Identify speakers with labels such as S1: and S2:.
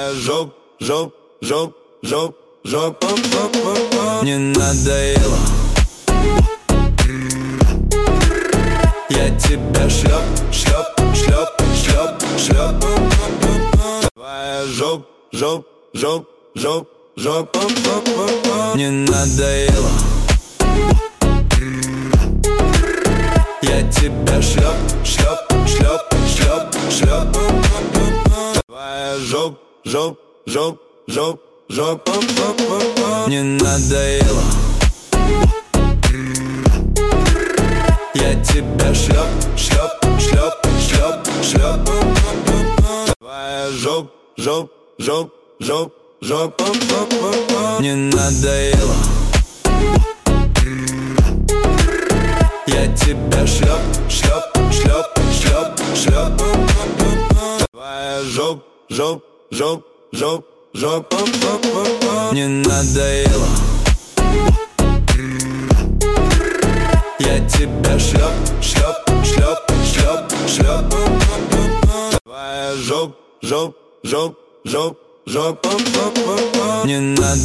S1: Твоя жопа не надоела. Я тебя шлеп Твоя жопа не надоела. Я тебя шлеп Твоя жопа не надоела. Я тебя шлеп Твоя жопа не надоела. Я тебя шлеп Твоя жопа не надоела. Я тебя шлеп Твоя жопа не надоела.